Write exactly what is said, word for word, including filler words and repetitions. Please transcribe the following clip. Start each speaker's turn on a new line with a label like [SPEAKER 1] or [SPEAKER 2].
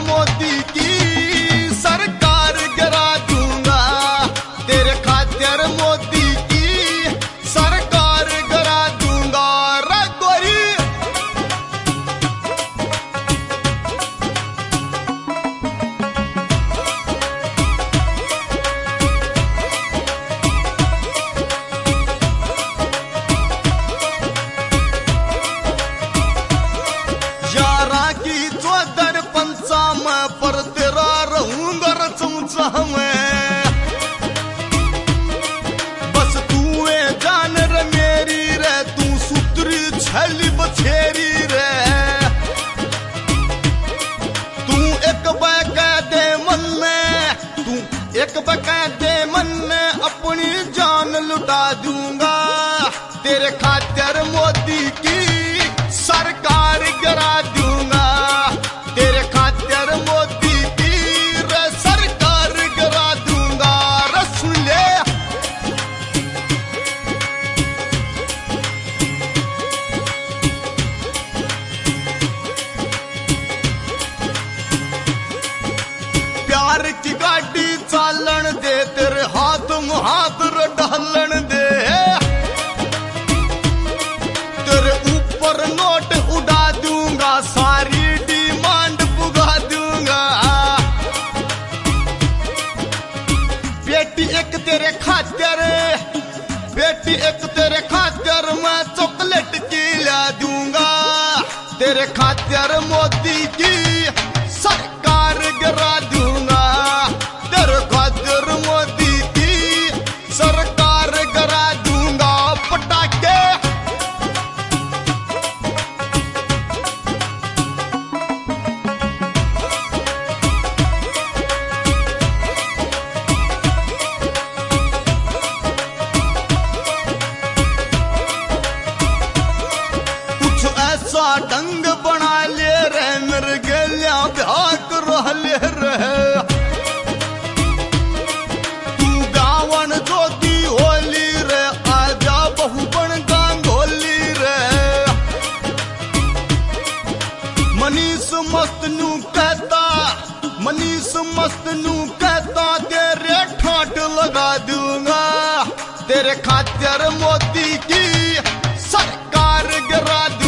[SPEAKER 1] मोदी की सरकार गिरा दूंगा, तेरे खातिर मोदी की सरकार गिरा दूंगा। रे गोरी यारा की चौदर पंचा में पर तेरा रहूंगा रचूंचा मैं, बस तू ए जान रे मेरी रे, तू सुतरी छली बछेरी रे, तू एक बका दे मन में, तू एक बका दे मन में अपनी जान लुटा दूंगा, तेरे खातिर मोदी की सरकार गिरा दूंगा, तेरे खातिर मोदी की रे सरकार गिरा दूंगा। रे सुन ले प्यार की गाड़ी चालन दे, तेरे हाथ मुहाथ रे ढालन दे, तेरे ऊपर नोट उड़ा दूंगा, सारी डिमांड पुगा दूंगा, बेटी एक तेरे खातिर, बेटी एक तेरे खातिर मैं चॉकलेट की ला दूंगा, तेरे खातिर मोदी की सरकार गिरा दूंगा, तेरे खातिर मोदी की सरकार गिरा दूंगा। पटाखे ऐसा ढंग बना ले रे मेरे गेलिया ब्याह कर ले रहे, तू गावन जोती होली रे, आजा बहु बन गांगोली रे, मनीष मस्त नू कहता, मनीष मस्त नू कहता तेरे ठाट लगा दूंगा, तेरे खातिर मोदी की सरकार गिरा दूंगा।